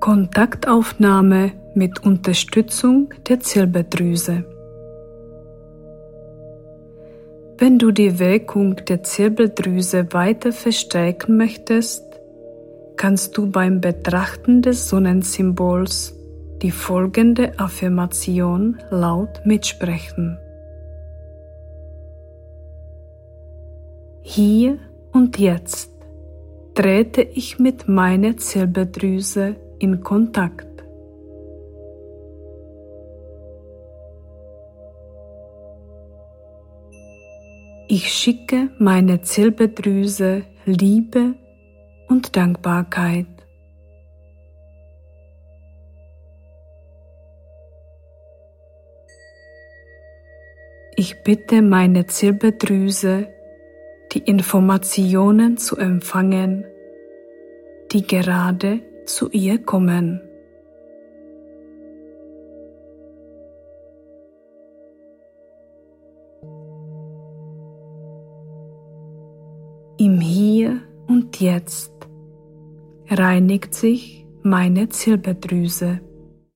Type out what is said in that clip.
Kontaktaufnahme mit Unterstützung der Zirbeldrüse. Wenn du die Wirkung der Zirbeldrüse weiter verstärken möchtest, kannst du beim Betrachten des Sonnensymbols die folgende Affirmation laut mitsprechen. Hier und jetzt trete ich mit meiner Zirbeldrüse in Kontakt. Ich schicke meiner Zirbeldrüse Liebe und Dankbarkeit. Ich bitte meine Zirbeldrüse, die Informationen zu empfangen, die gerade zu ihr kommen. Im Hier und Jetzt reinigt sich meine Zirbeldrüse.